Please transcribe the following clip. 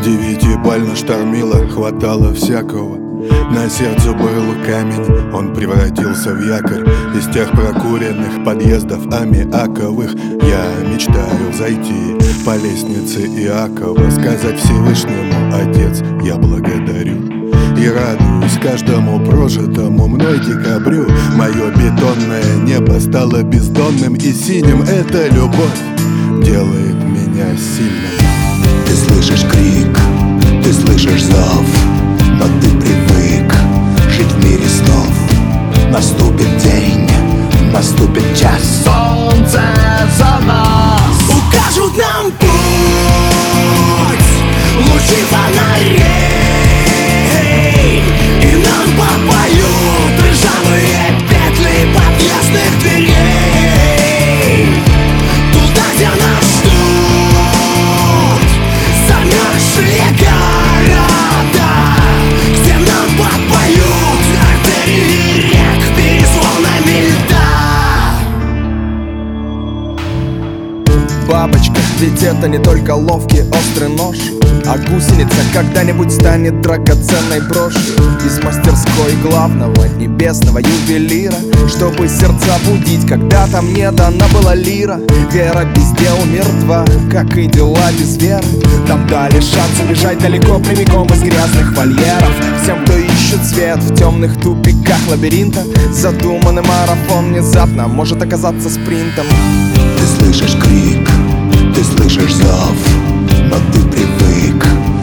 Девятибально штормило, хватало всякого. На сердце был камень, он превратился в якорь. Из тех прокуренных подъездов аммиаковых я мечтаю зайти по лестнице Иакова, сказать Всевышнему: Отец, я благодарю. И радуюсь каждому прожитому мной декабрю. Мое бетонное небо стало бездонным и синим. Эта любовь делает меня сильным. Ты слышишь крик, ты слышишь зов, но ты привык жить в мире снов. Наступит день, наступит час, солнце за нас укажут нам путь, лучи фонарей, и нам попоют ржавые петли подъездных дверей. Туда, где нас ждут замерзшие города, где нам подпоют артерии рек перезвонами льда. Бабочка, ведь это не только ловкий острый нож, а гусеница когда-нибудь станет драгоценной брошью из мастерской главного небесного ювелира, чтобы сердца будить, когда там не дана была лира. Вера без дел мертва, как и дела без веры. Нам дали шанс убежать далеко, прямиком из грязных вольеров. Всем, кто ищет свет в темных тупиках лабиринта, задуманный марафон внезапно может оказаться спринтом. Ты слышишь крик, ты слышишь зов, но ты привык